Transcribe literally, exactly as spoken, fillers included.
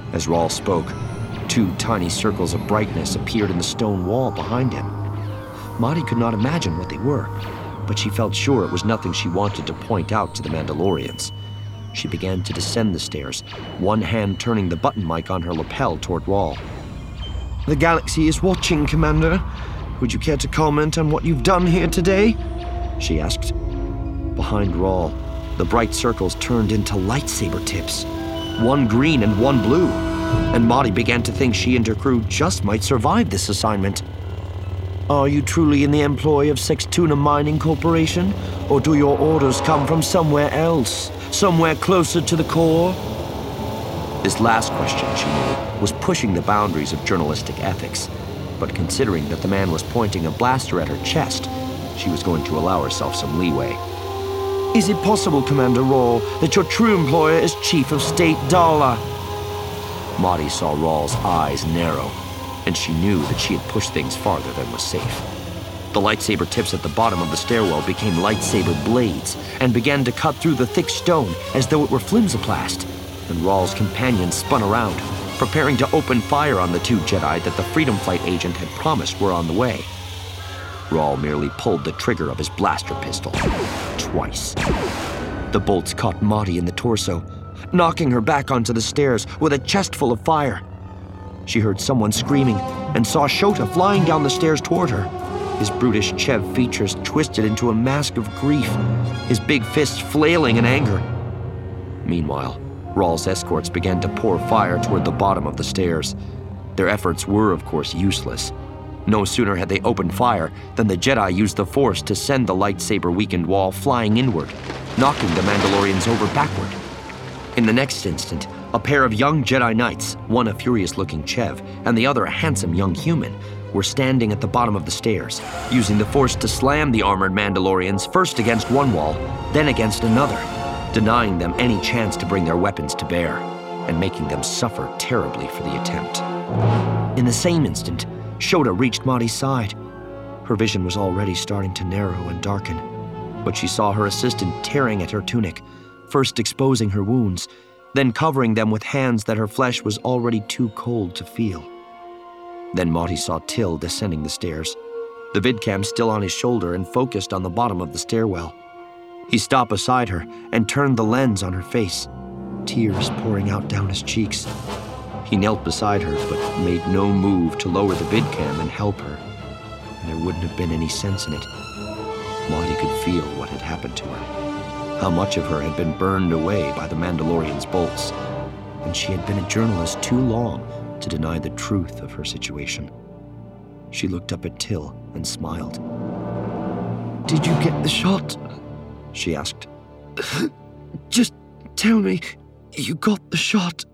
As Rawl spoke, two tiny circles of brightness appeared in the stone wall behind him. Madi could not imagine what they were, but she felt sure it was nothing she wanted to point out to the Mandalorians. She began to descend the stairs, one hand turning the button mic on her lapel toward Rawl. The galaxy is watching, Commander. Would you care to comment on what you've done here today? She asked. Behind Rawl, the bright circles turned into lightsaber tips, one green and one blue, and Madi began to think she and her crew just might survive this assignment. Are you truly in the employ of Sextuna Mining Corporation, or do your orders come from somewhere else, somewhere closer to the core? This last question, she knew, was pushing the boundaries of journalistic ethics, but considering that the man was pointing a blaster at her chest, she was going to allow herself some leeway. Is it possible, Commander Rawl, that your true employer is Chief of State Darla? Madi saw Rawl's eyes narrow, and she knew that she had pushed things farther than was safe. The lightsaber tips at the bottom of the stairwell became lightsaber blades and began to cut through the thick stone as though it were flimsoplast, and Rawl's companions spun around, preparing to open fire on the two Jedi that the Freedom Flight agent had promised were on the way. Rawl merely pulled the trigger of his blaster pistol, twice. The bolts caught Madi in the torso, knocking her back onto the stairs with a chest full of fire. She heard someone screaming and saw Shota flying down the stairs toward her, his brutish Chev features twisted into a mask of grief, his big fists flailing in anger. Meanwhile, Rawl's escorts began to pour fire toward the bottom of the stairs. Their efforts were, of course, useless. No sooner had they opened fire than the Jedi used the Force to send the lightsaber-weakened wall flying inward, knocking the Mandalorians over backward. In the next instant, a pair of young Jedi Knights, one a furious-looking Chev and the other a handsome young human, were standing at the bottom of the stairs, using the Force to slam the armored Mandalorians first against one wall, then against another, denying them any chance to bring their weapons to bear, and making them suffer terribly for the attempt. In the same instant, Shota reached Madi's side. Her vision was already starting to narrow and darken, but she saw her assistant tearing at her tunic, first exposing her wounds, then covering them with hands that her flesh was already too cold to feel. Then Madi saw Till descending the stairs, the vidcam still on his shoulder and focused on the bottom of the stairwell. He stopped beside her and turned the lens on her face, tears pouring out down his cheeks. He knelt beside her, but made no move to lower the vidcam and help her, and there wouldn't have been any sense in it. Madi could feel what had happened to her, how much of her had been burned away by the Mandalorian's bolts, and she had been a journalist too long to deny the truth of her situation. She looked up at Till and smiled. "Did you get the shot?" she asked. "Just tell me you got the shot."